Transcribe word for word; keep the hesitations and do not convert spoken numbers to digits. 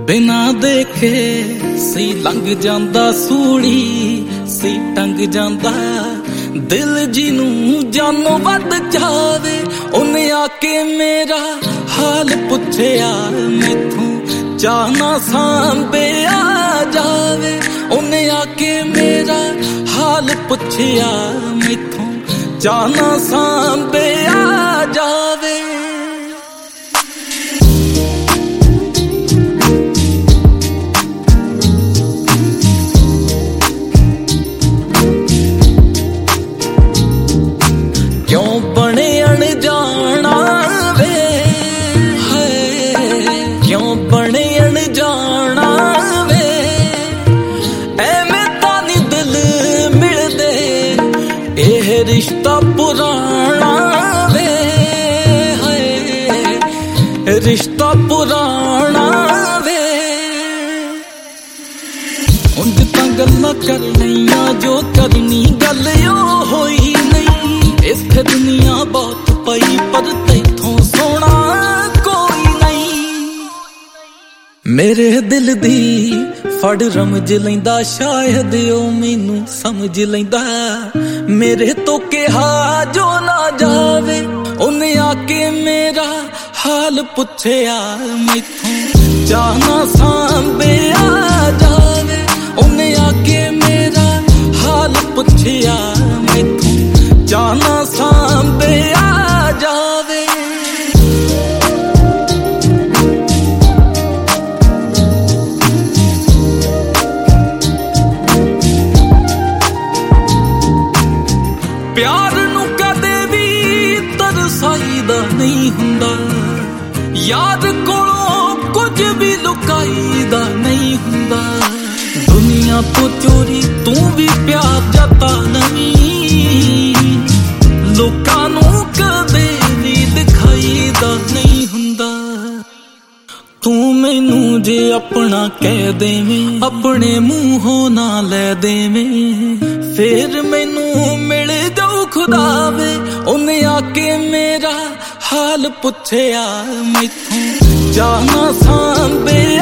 बिना देखे सी लंघ जांदा सूली सी टंग जांदा दिल जिनू जानो वध जावे उन्हें आके मेरा हाल पुछया मैथों जाना सांभे आ जावे उन्हें आके मेरा हाल पुछया मैथों जाना सांभे आ जावे। क्यों बने अनजाना वे है क्यों बने अनजाना वे एवें तां नी दिल मिलदे एह रिश्ता पुराना वे है रिश्ता पुराना वे। उंज तां गल्लां कर लईयां जो करनी गल ओ होई नहीं इत्थे दुनिया बहुत पई पर तैथों सोना कोई नहीं। मेरे दिल दी फड़ रमज लैंदा शायद ओ मैनू समझ लैंदा मेरे तो कहा जो ना जावे उन्हें आके मेरा हाल पुछया मैथों जाना सांभे आ जावे उन्हें आके मेरा हाल पुछया मैथों जाना सांभे आ जावे। प्यार नू कदे भी तरसाईदा नहीं हुंदा याद कोलों कुछ भी लुकाईदा नहीं हुंदा दुनिया तो चोरी तू भी प्यार जता नहीं लोकां नूं कदे भी दिखाईदा नहीं हुंदा। तू मैनू जे अपना कह देवें अपने मूहों ना ले देवें फिर मैनू मिल जाऊ खुदा वे उन्हें आके मेरा हाल पुछया मैथों जाना सांभे